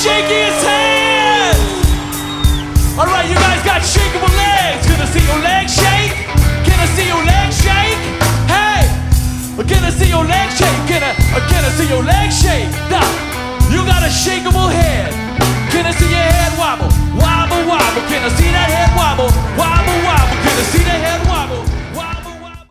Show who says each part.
Speaker 1: shaking his hands. All right, you guys got shaking